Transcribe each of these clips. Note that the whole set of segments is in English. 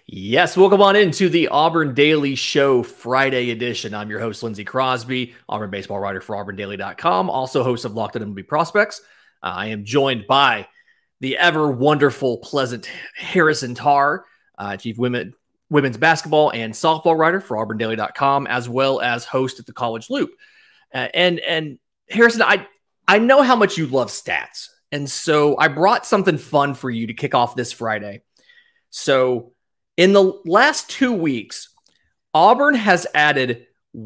Yes, welcome on into the Auburn Daily Show Friday edition. I'm your host, Lindsey Crosby, Auburn baseball writer for AuburnDaily.com, also host of Locked On MLB Prospects. I am joined by the ever wonderful, pleasant Harrison Tarr, chief women's basketball and softball writer for AuburnDaily.com, as well as host at the College Loop. And Harrison, I know how much you love stats, and so I brought something fun for you to kick off this Friday. So in the last 2 weeks, Auburn has added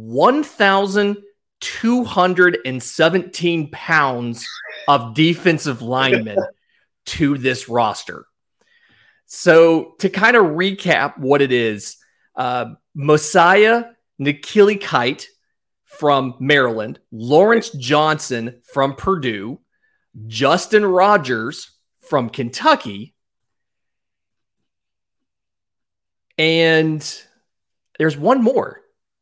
1,217 pounds of defensive linemen to this roster. So to kind of recap what it is, Mosiah Nikili-Kite from Maryland, Lawrence Johnson from Purdue, Justin Rogers from Kentucky, and there's one more.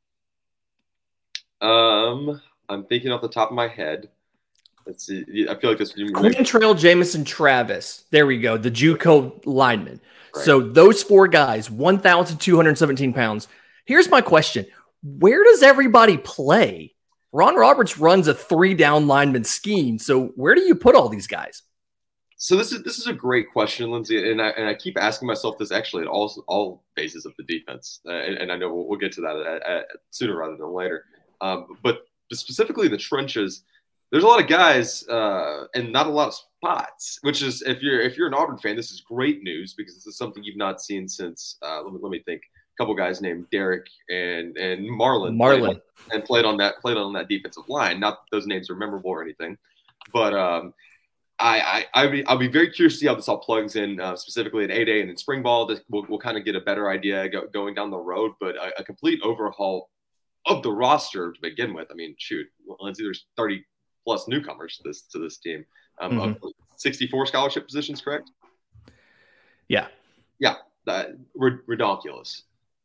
I'm thinking off the top of my head. Let's see. I feel like this. Quintrell Jamison Travis. There we go. The JUCO lineman. Right. So those four guys, 1,217 pounds. Here's my question. Where does everybody play? Ron Roberts runs a 3-down lineman scheme. So where do you put all these guys? So this is a great question, Lindsey, and I keep asking myself this actually at all phases of the defense, and I know we'll get to that sooner rather than later. But specifically the trenches, there's a lot of guys and not a lot of spots. Which is, if you're an Auburn fan, this is great news because this is something you've not seen since. Let me think. A couple guys named Derek and Marlon played on that defensive line. Not that those names are memorable or anything, but I'll be very curious to see how this all plugs in, specifically at 8A and in spring ball. We'll kind of get a better idea going down the road, but a complete overhaul of the roster to begin with. I mean, shoot, Lindsey, there's 30 plus newcomers to this team. Of 64 scholarship positions, correct? Yeah, ridiculous.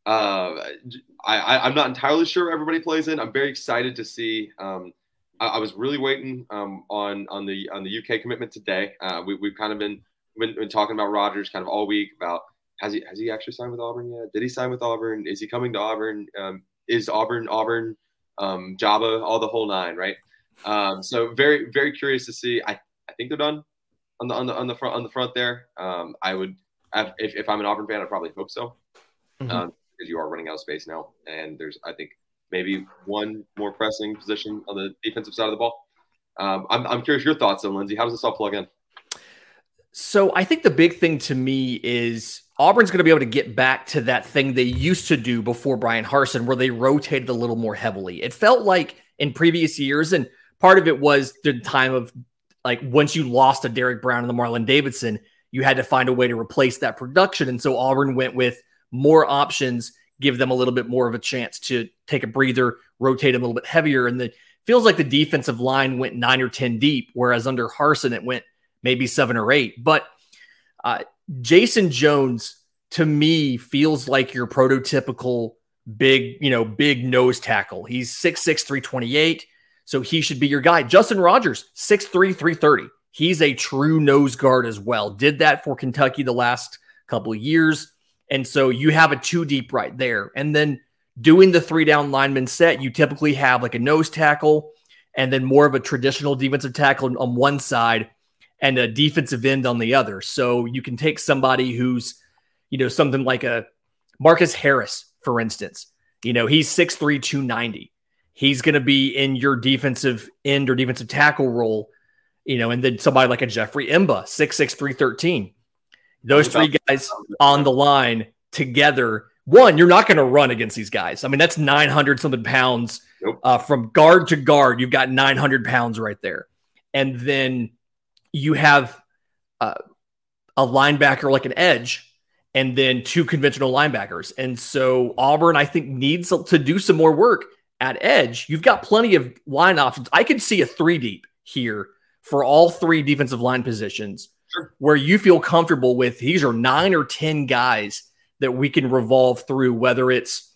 I'm not entirely sure everybody plays in. I'm very excited to see. I was really waiting on the UK commitment today. We've kind of been talking about Rogers kind of all week about has he actually signed with Auburn yet? Did he sign with Auburn? Is he coming to Auburn? Is Auburn Java, all the whole nine, right? So very very curious to see. I think they're done on the front there. I would if I'm an Auburn fan, I'd probably hope so, because you are running out of space now, and there's I think maybe one more pressing position on the defensive side of the ball. I'm curious your thoughts on Lindsey. How does this all plug in? So I think the big thing to me is Auburn's going to be able to get back to that thing they used to do before Brian Harsin, where they rotated a little more heavily. It felt like in previous years, and part of it was the time of like once you lost to Derek Brown and the Marlon Davidson, you had to find a way to replace that production. And so Auburn went with more options, give them a little bit more of a chance to take a breather, rotate them a little bit heavier. And it feels like the defensive line went 9 or 10 deep, whereas under Harsin, it went maybe 7 or 8. But Jason Jones, to me, feels like your prototypical big nose tackle. He's 6'6", 328, so he should be your guy. Justin Rogers, 6'3", 330. He's a true nose guard as well. Did that for Kentucky the last couple of years. And so you have a 2 deep right there. And then doing the 3-down lineman set, you typically have like a nose tackle and then more of a traditional defensive tackle on one side and a defensive end on the other. So you can take somebody who's, something like a Marcus Harris, for instance. He's 6'3", 290. He's going to be in your defensive end or defensive tackle role, and then somebody like a Jeffrey Imba, 6'6", 313. Those three guys on the line together. One, you're not going to run against these guys. I mean, that's 900 something pounds. Nope. From guard to guard. You've got 900 pounds right there. And then you have a linebacker like an edge and then 2 conventional linebackers. And so Auburn, I think, needs to do some more work at edge. You've got plenty of line options. I could see a 3 deep here for all 3 defensive line positions. Sure. Where you feel comfortable with these are 9 or 10 guys that we can revolve through, whether it's,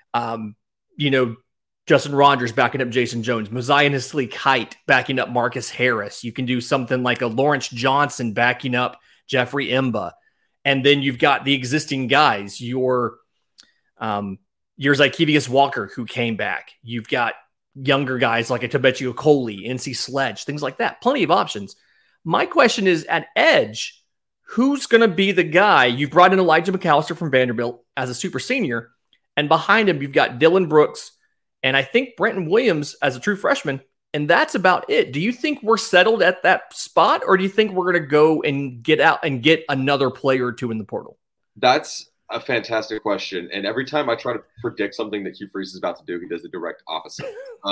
Justin Rogers backing up Jason Jones, Mosiah Nikili-Kite backing up Marcus Harris. You can do something like a Lawrence Johnson backing up Jeffrey Imba. And then you've got the existing guys, your Zykevius Walker, who came back. You've got younger guys like a Tebetio Okoli, NC Sledge, things like that. Plenty of options. My question is, at edge, who's going to be the guy? You've brought in Elijah McAllister from Vanderbilt as a super senior, and behind him, you've got Dylan Brooks, and I think Brenton Williams as a true freshman, and that's about it. Do you think we're settled at that spot, or do you think we're going to go and get out and get another player or two in the portal? That's a fantastic question. And every time I try to predict something that Hugh Freeze is about to do, he does the direct opposite.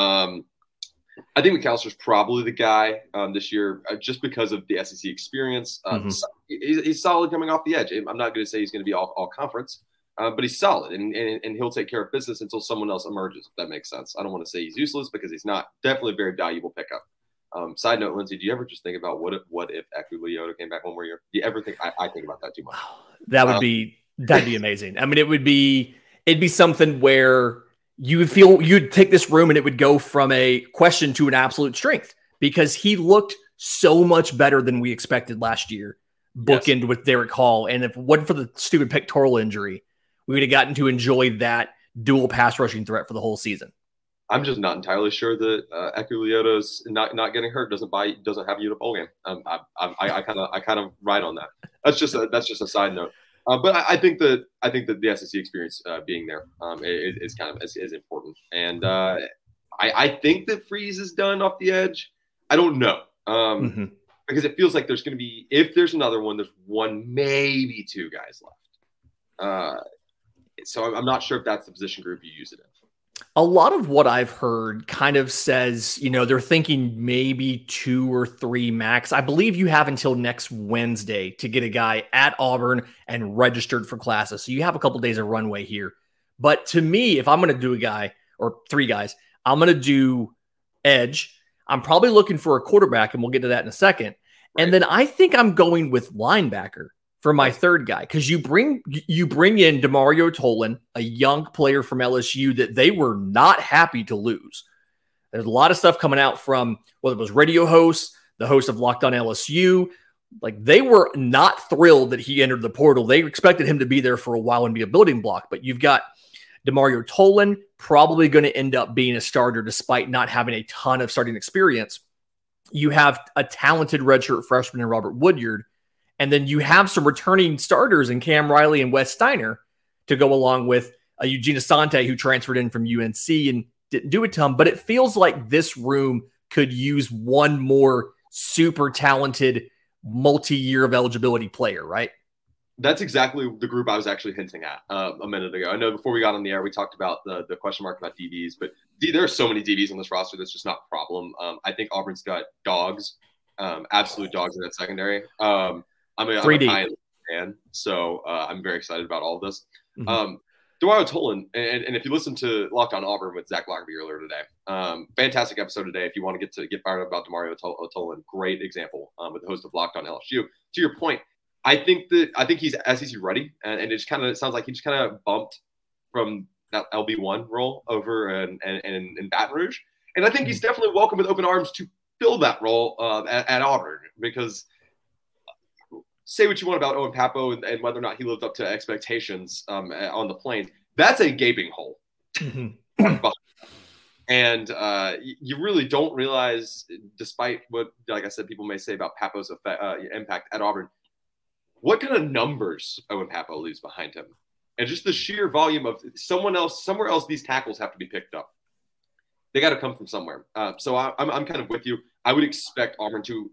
I think McAllister's probably the guy this year just because of the SEC experience. He's solid coming off the edge. I'm not going to say he's going to be all conference, but he's solid, and he'll take care of business until someone else emerges, if that makes sense. I don't want to say he's useless because he's not. Definitely a very valuable pickup. Side note, Lindsay, do you ever just think about what if Eku Leota came back one more year? Do you ever think I think about that too much? That'd be amazing. I mean, it'd be something where you would feel you'd take this room and it would go from a question to an absolute strength because he looked so much better than we expected last year, bookend with Derek Hall. And if it wasn't for the stupid pectoral injury, we would have gotten to enjoy that dual pass rushing threat for the whole season. I'm just not entirely sure that Eku Leota's not getting hurt doesn't have you in a bowl game. I kind of ride on that. That's just a side note. But I think that the SEC experience being there is important, and I think that Freeze is done off the edge. I don't know because it feels like there's going to be, if there's another one, there's one, maybe two guys left. So I'm not sure if that's the position group you use it in. A lot of what I've heard kind of says, they're thinking maybe 2 or 3 max. I believe you have until next Wednesday to get a guy at Auburn and registered for classes. So you have a couple days of runway here. But to me, if I'm going to do a guy or 3 guys, I'm going to do edge. I'm probably looking for a quarterback, and we'll get to that in a second. Right. And then I think I'm going with linebacker for my third guy, because you bring in Demario Tolan, a young player from LSU that they were not happy to lose. There's a lot of stuff coming out from whether it was radio hosts, the host of Locked On LSU. Like, they were not thrilled that he entered the portal. They expected him to be there for a while and be a building block. But you've got Demario Tolan probably going to end up being a starter despite not having a ton of starting experience. You have a talented redshirt freshman in Robert Woodyard. And then you have some returning starters in Cam Riley and Wes Steiner to go along with Eugene Asante, who transferred in from UNC and didn't do a ton. But it feels like this room could use one more super talented, multi-year of eligibility player, right? That's exactly the group I was actually hinting at a minute ago. I know before we got on the air, we talked about the question mark about DBs, but there are so many DBs on this roster that's just not a problem. I think Auburn's got dogs, absolute dogs in that secondary. I'm a high fan, so I'm very excited about all of this. Demario Tolan, and if you listen to Locked On Auburn with Zach Blackerby earlier today, fantastic episode today. If you want to get fired up about Demario Tolan, great example with the host of Locked On LSU. To your point, I think he's SEC ready, and it just kind of sounds like he just kind of bumped from that LB1 role over in Baton Rouge, and I think he's definitely welcome with open arms to fill that role at Auburn, because say what you want about Owen Pappoe and whether or not he lived up to expectations on the Plains. That's a gaping hole. And you really don't realize, despite what, like I said, people may say about Pappoe's impact at Auburn, what kind of numbers Owen Pappoe leaves behind him. And just the sheer volume of somewhere else, these tackles have to be picked up. They got to come from somewhere. So I'm kind of with you. I would expect Auburn to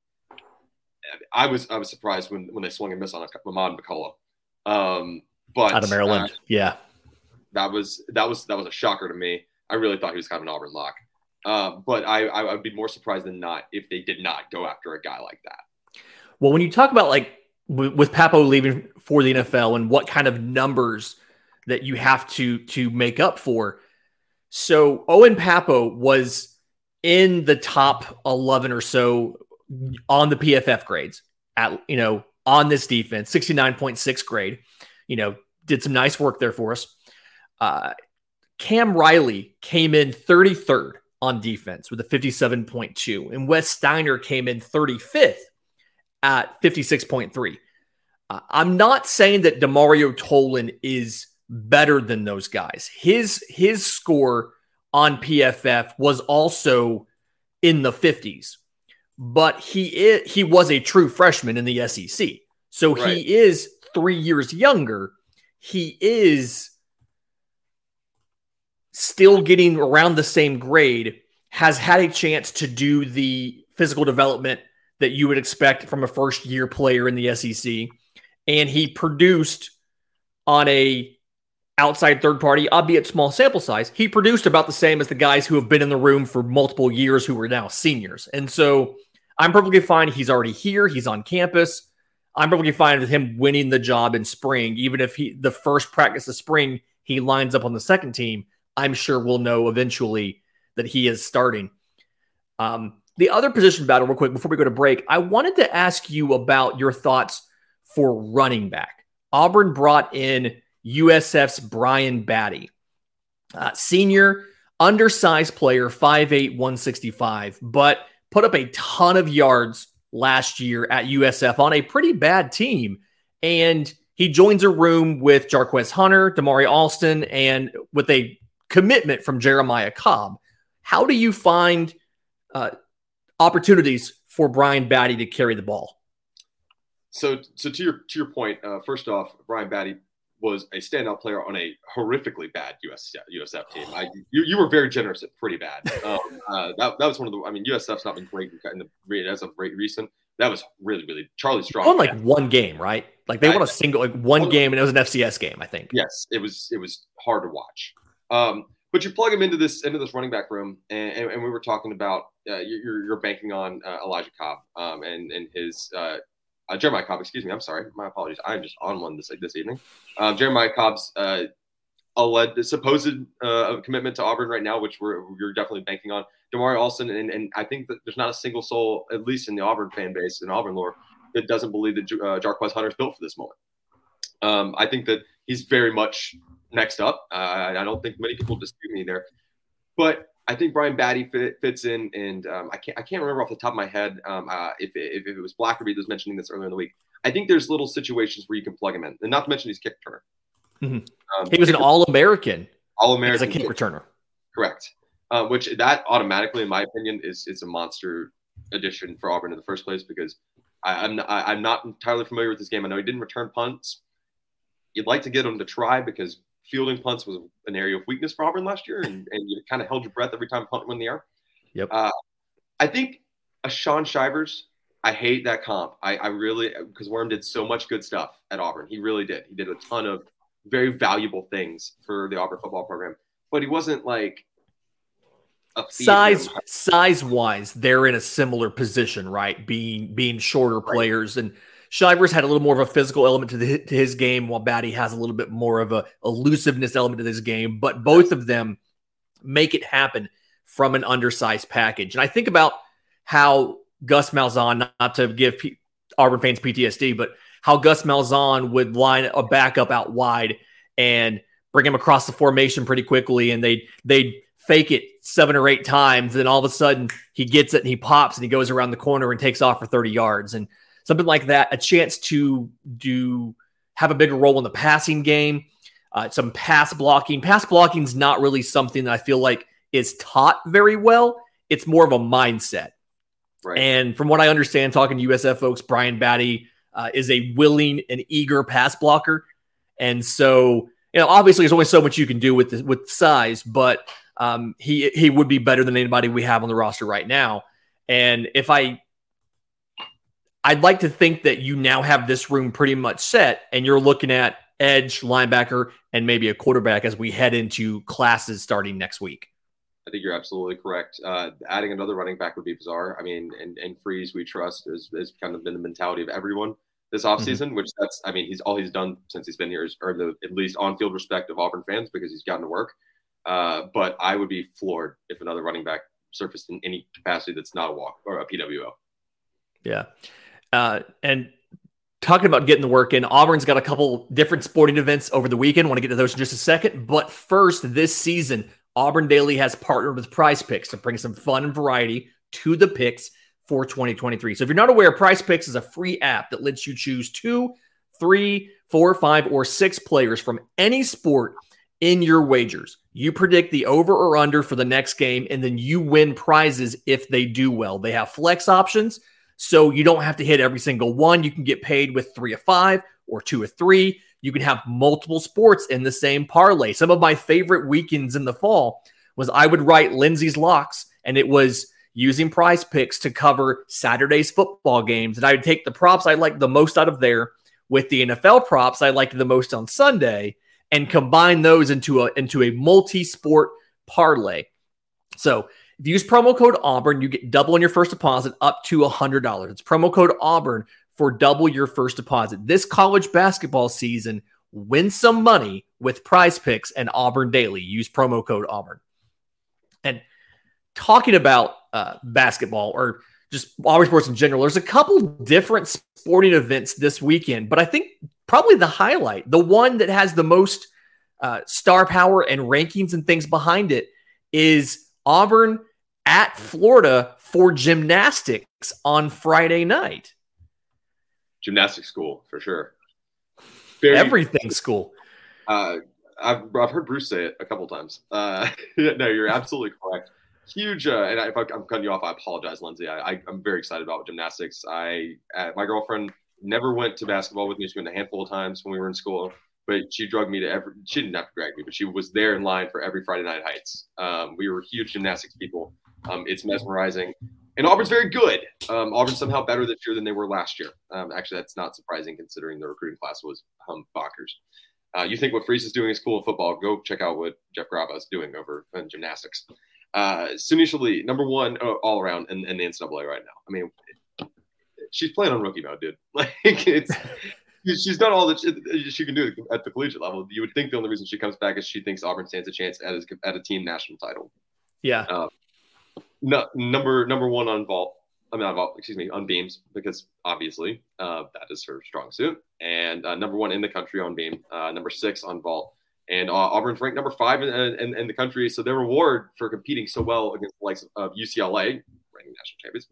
I was surprised when they swung and missed on Ahmad McCullough. But out of Maryland, that was a shocker to me. I really thought he was kind of an Auburn lock. But I would be more surprised than not if they did not go after a guy like that. Well, when you talk about like with Pappoe leaving for the NFL and what kind of numbers that you have to make up for, so Owen Pappoe was in the top 11 or so on the PFF grades at, on this defense, 69.6 grade, did some nice work there for us. Cam Riley came in 33rd on defense with a 57.2, and Wes Steiner came in 35th at 56.3. I'm not saying that DeMario Tolan is better than those guys. His score on PFF was also in the 50s, but he was a true freshman in the SEC. So right. He is 3 years younger. He is still getting around the same grade, has had a chance to do the physical development that you would expect from a first-year player in the SEC, and he produced on a outside third party, albeit small sample size, he produced about the same as the guys who have been in the room for multiple years who are now seniors. And so I'm perfectly fine. He's already here. He's on campus. I'm perfectly fine with him winning the job in spring, even if the first practice of spring, he lines up on the second team. I'm sure we'll know eventually that he is starting. The other position battle, real quick, before we go to break, I wanted to ask you about your thoughts for running back. Auburn brought in USF's Brian Batty, senior, undersized player, 5'8", 165, but put up a ton of yards last year at USF on a pretty bad team. And he joins a room with Jarquez Hunter, Damari Alston, and with a commitment from Jeremiah Cobb. How do you find opportunities for Brian Batty to carry the ball? So to your point, first off, Brian Batty was a standout player on a horrifically bad USF team. You were very generous at pretty bad. That was one of the. I mean, USF's not been great as of recent. That was really Charlie Strong. They won like one game, right? Like they won a single one game, and it was an FCS game, I think. Yes, it was hard to watch. But you plug him into this running back room, and we were talking about you're banking on Elijah Cobb and his Jeremiah Cobb. Excuse me, I'm sorry, my apologies. I'm just on one this evening. Jeremiah Cobb's supposed commitment to Auburn right now, which we're definitely banking on. Damari Alston, and I think that there's not a single soul, at least in the Auburn fan base, in Auburn lore, that doesn't believe that Jarquez Hunter is built for this moment. I think that he's very much next up. I don't think many people dispute me there, but I think Brian Batty fits in, and I can't remember off the top of my head if it was Blackerby that was mentioning this earlier in the week. I think there's little situations where you can plug him in, and not to mention he's kick returner. Mm-hmm. He was an All-American as a kick returner. Correct. Which that automatically, in my opinion, is a monster addition for Auburn in the first place, because I'm not entirely familiar with this game. I know he didn't return punts. You'd like to get him to try, because fielding punts was an area of weakness for Auburn last year, and you kind of held your breath every time punt went in the air. Yep. I think Shaun Shivers, I hate that comp. I really, because Worm did so much good stuff at Auburn. He really did. He did a ton of very valuable things for the Auburn football program, but he wasn't like a size-wise, they're in a similar position, right? Being shorter players, and Shivers had a little more of a physical element to his game, while Batty has a little bit more of a elusiveness element to this game. But both of them make it happen from an undersized package. And I think about how Gus Malzahn, not to give Auburn fans PTSD, but how Gus Malzahn would line a backup out wide and bring him across the formation pretty quickly, and they'd fake it 7 or 8 times, and all of a sudden he gets it and he pops and he goes around the corner and takes off for 30 yards. And something like that, a chance to have a bigger role in the passing game, some pass blocking. Pass blocking is not really something that I feel like is taught very well. It's more of a mindset. Right. And from what I understand, talking to USF folks, Brian Batty is a willing and eager pass blocker. And so, obviously there's only so much you can do with size, but he would be better than anybody we have on the roster right now. And I'd like to think that you now have this room pretty much set, and you're looking at edge, linebacker, and maybe a quarterback as we head into classes starting next week. I think you're absolutely correct. Adding another running back would be bizarre. I mean, and Freeze, we trust, has kind of been the mentality of everyone this offseason, which he's all he's done since he's been here is earn the at least on-field respect of Auburn fans, because he's gotten to work. But I would be floored if another running back surfaced in any capacity that's not a walk or a PWO. Yeah. And talking about getting the work in, Auburn's got a couple different sporting events over the weekend. I want to get to those in just a second. But first, this season, Auburn Daily has partnered with Prize Picks to bring some fun and variety to the picks for 2023. So if you're not aware, Prize Picks is a free app that lets you choose 2 3, 4, 5, or 6 players from any sport in your wagers. You predict the over or under for the next game, and then you win prizes if they do well. They have flex options, so you don't have to hit every single one. You can get paid with 3 of 5 or 2 of 3. You can have multiple sports in the same parlay. Some of my favorite weekends in the fall was I would write Lindsay's Locks, and it was using Prize Picks to cover Saturday's football games. And I would take the props I liked the most out of there with the NFL props I liked the most on Sunday and combine those into a multi-sport parlay. So if you use promo code Auburn, you get double on your first deposit up to $100. It's promo code Auburn for double your first deposit. This college basketball season, win some money with Prize Picks and Auburn Daily. Use promo code Auburn. And talking about basketball or just Auburn sports in general, there's a couple different sporting events this weekend, but I think probably the highlight, the one that has the most star power and rankings and things behind it, is Auburn at Florida for gymnastics on Friday night. Gymnastics school, for sure. Everything school. I've heard Bruce say it a couple times. No, you're absolutely correct. Huge, and if I'm cutting you off, I apologize, Lindsay. I'm very excited about gymnastics. My girlfriend never went to basketball with me. She went a handful of times when we were in school, but she drugged me to she didn't have to drag me, but she was there in line for every Friday night Heights. We were huge gymnastics people. It's mesmerizing. And Auburn's very good. Auburn's somehow better this year than they were last year. Actually, that's not surprising considering the recruiting class was humbuckers. You think what Freeze is doing is cool in football, go check out what Jeff Graba is doing over in gymnastics. Sunisha Lee, number one all around in the NCAA right now. I mean, she's playing on rookie mode, dude. Like, she's done all that she can do at the collegiate level. You would think the only reason she comes back is she thinks Auburn stands a chance at a team national title. Yeah. Number one on vault. On beams, because obviously that is her strong suit. And number one in the country on beam. Number 6 on vault. And Auburn's ranked number 5 in the country. So their reward for competing so well against the likes of UCLA, reigning national champions,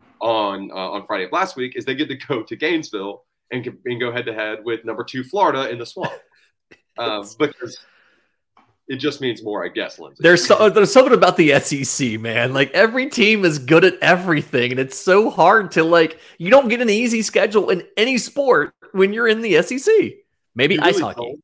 on Friday of last week is they get to go to Gainesville and go head to head with number 2 Florida in the Swamp. Because it just means more, I guess, Lindsay. There's something about the SEC, man. Like, every team is good at everything, and it's so hard to, you don't get an easy schedule in any sport when you're in the SEC. Maybe ice hockey. Don't.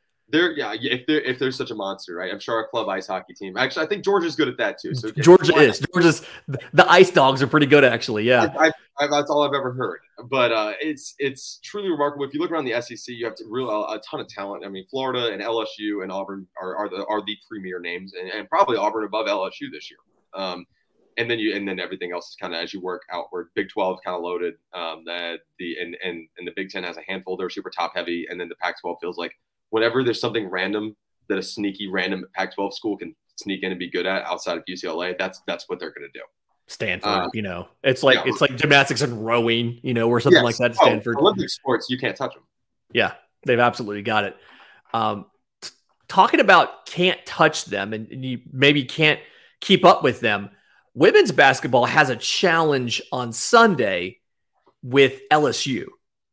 If there's such a monster, right? I'm sure our club ice hockey team. Actually, I think Georgia's good at that too. So Georgia's the Ice Dogs are pretty good, actually. Yeah, that's all I've ever heard. But it's truly remarkable. If you look around the SEC, you have a ton of talent. I mean, Florida and LSU and Auburn are the premier names, and probably Auburn above LSU this year. And then everything else is kind of as you work outward. Big 12 kind of loaded. The Big 10 has a handful. They're super top heavy, and then the Pac-12 feels like whenever there's something random that a sneaky random Pac-12 school can sneak in and be good at outside of UCLA, that's what they're going to do. Stanford, it's like gymnastics and rowing, or something like that. Stanford Olympic sports, you can't touch them. Yeah, they've absolutely got it. Talking about can't touch them and you maybe can't keep up with them. Women's basketball has a challenge on Sunday with LSU.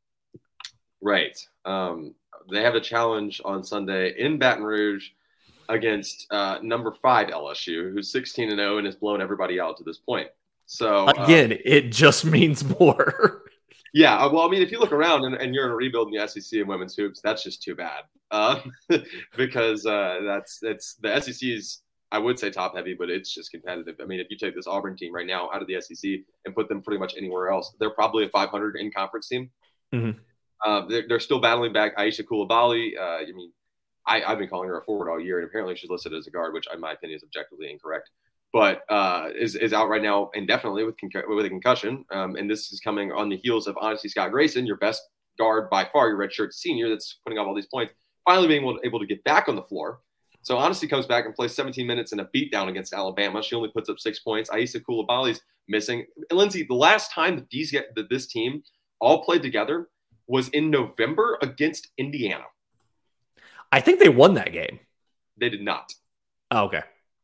Right. They have a challenge on Sunday in Baton Rouge against number 5 LSU, who's 16-0 and has blown everybody out to this point. So again, it just means more. Yeah, well, I mean, if you look around and you're in a rebuild in the SEC and women's hoops, that's just too bad because it's the SEC's, I would say, top heavy, but it's just competitive. I mean, if you take this Auburn team right now out of the SEC and put them pretty much anywhere else, they're probably a 500 in conference team. Mm-hmm. They're still battling back Aisha Coulibaly. I've been calling her a forward all year, and apparently she's listed as a guard, which in my opinion is objectively incorrect. But is out right now indefinitely with a concussion. And this is coming on the heels of, honestly, Scott Grayson, your best guard by far, your redshirt senior that's putting up all these points, finally being able to get back on the floor. So Honesty comes back and plays 17 minutes in a beatdown against Alabama. She only puts up 6 points. Aisha Coulibaly's missing. And Lindsay, the last time that this team all played together was in November against Indiana. I think they won that game. They did not. Oh, okay.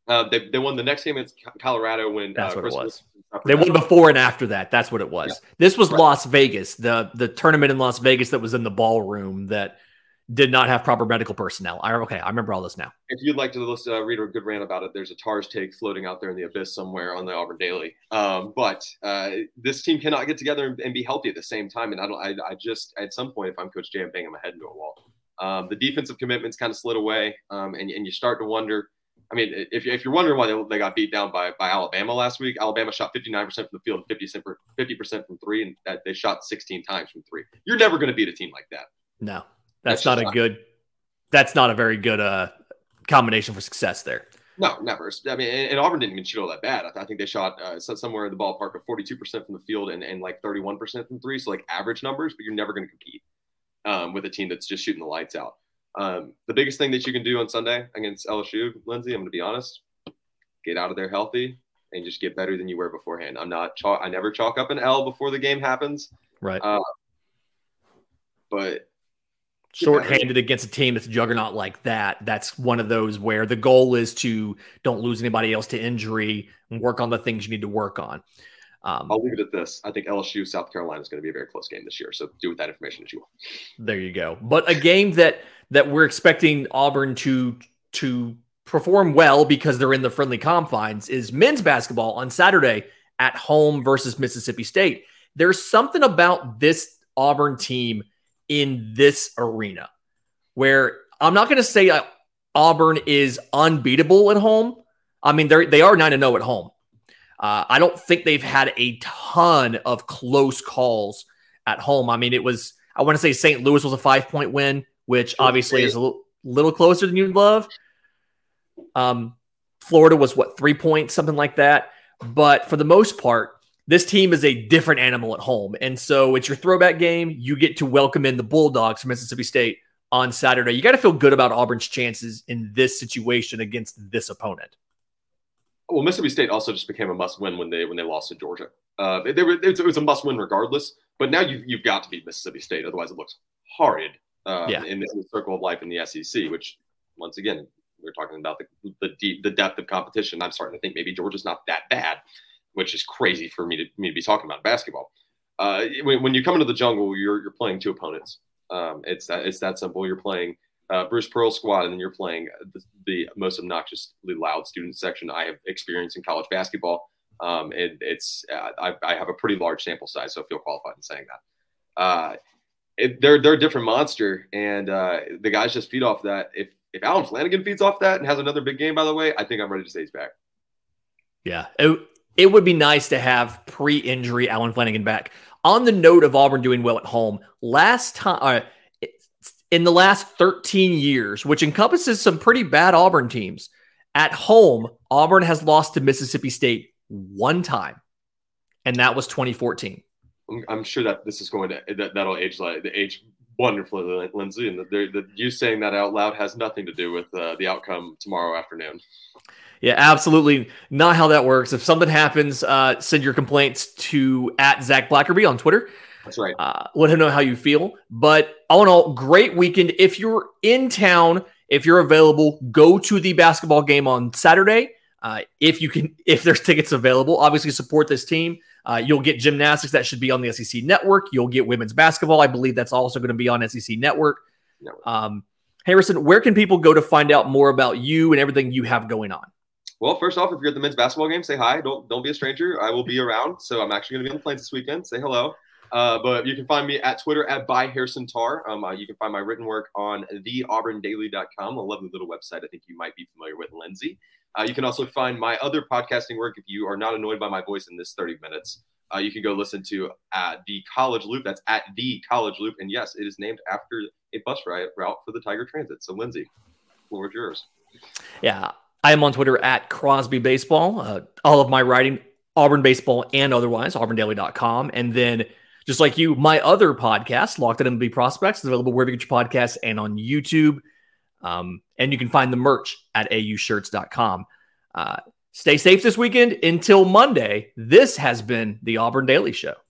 They won the next game against Colorado when that's what it was. They won before and after that. That's what it was. Yeah. This was right. Las Vegas, the tournament in Las Vegas that was in the ballroom that did not have proper medical personnel. I remember all this now. If you'd like to read a good rant about it, there's a TARS take floating out there in the abyss somewhere on the Auburn Daily. But this team cannot get together and be healthy at the same time. And I just at some point, if I'm Coach Jay, I'm banging my head into a wall. The defensive commitments kind of slid away, and you start to wonder. I mean, if you're wondering why they got beat down by Alabama last week, Alabama shot 59% from the field and 50% from three, and that they shot 16 times from three. You're never going to beat a team like that. No. That's not a very good combination for success there. No, never. I mean, and Auburn didn't even shoot all that bad. I think they shot somewhere in the ballpark of 42% from the field and like 31% from three. So like average numbers, but you're never going to compete with a team that's just shooting the lights out. The biggest thing that you can do on Sunday against LSU, Lindsay, I'm going to be honest, get out of there healthy and just get better than you were beforehand. I never chalk up an L before the game happens. Right. But shorthanded against a team that's a juggernaut like that, that's one of those where the goal is to don't lose anybody else to injury and work on the things you need to work on. I'll leave it at this. I think LSU, South Carolina is going to be a very close game this year. So do with that information as you want. There you go. But a game that we're expecting Auburn to perform well because they're in the friendly confines is men's basketball on Saturday at home versus Mississippi State. There's something about this Auburn team in this arena where I'm not going to say Auburn is unbeatable at home. I mean, they are 9-0 at home. I don't think they've had a ton of close calls at home. I mean, I want to say St. Louis was a 5-point win, which obviously is a little closer than you'd love. Florida was 3 points, something like that. But for the most part, this team is a different animal at home. And so it's your throwback game. You get to welcome in the Bulldogs from Mississippi State on Saturday. You got to feel good about Auburn's chances in this situation against this opponent. Well, Mississippi State also just became a must-win when they lost to Georgia. It was a must-win regardless. But now you've got to beat Mississippi State. Otherwise, it looks horrid in the circle of life in the SEC, which, once again, we're talking about the depth of competition. I'm starting to think maybe Georgia's not that bad, which is crazy for me to be talking about basketball. When you come into the jungle, you're playing two opponents. It's that simple. You're playing Bruce Pearl's squad, and then you're playing the most obnoxiously loud student section I have experienced in college basketball. I have a pretty large sample size, so I feel qualified in saying that. They're a different monster, and the guys just feed off that. If Allen Flanigan feeds off that and has another big game, by the way, I think I'm ready to say he's back. Yeah, it would be nice to have pre-injury Allen Flanigan back. On the note of Auburn doing well at home, in the last 13 years, which encompasses some pretty bad Auburn teams, at home, Auburn has lost to Mississippi State one time, and that was 2014. I'm sure that this is going to that'll age wonderfully, Lindsay, and you saying that out loud has nothing to do with the outcome tomorrow afternoon. Yeah, absolutely not how that works. If something happens, send your complaints to @Zach Blackerby on Twitter. That's right. Let him know how you feel. But all in all, great weekend. If you're in town, if you're available, go to the basketball game on Saturday. If there's tickets available, obviously support this team. You'll get gymnastics that should be on the SEC Network. You'll get women's basketball. I believe that's also going to be on SEC Network. Harrison, where can people go to find out more about you and everything you have going on? Well, first off, if you're at the men's basketball game, say hi. Don't be a stranger. I will be around. So I'm actually going to be on the plains this weekend. Say hello. But you can find me at Twitter at @ByHarrisonTar. You can find my written work on theauburndaily.com, a lovely little website I think you might be familiar with, Lindsay. You can also find my other podcasting work if you are not annoyed by my voice in this 30 minutes. You can go listen to The College Loop. That's at The College Loop. And yes, it is named after a bus route for the Tiger Transit. So, Lindsay, floor is yours. Yeah, I am on Twitter at Crosby Baseball. All of my writing, Auburn Baseball and otherwise, auburndaily.com. And then, just like you, my other podcast, Locked On MLB Prospects, is available wherever you get your podcasts and on YouTube. And you can find the merch at aushirts.com. Stay safe this weekend. Until Monday, this has been the Auburn Daily Show.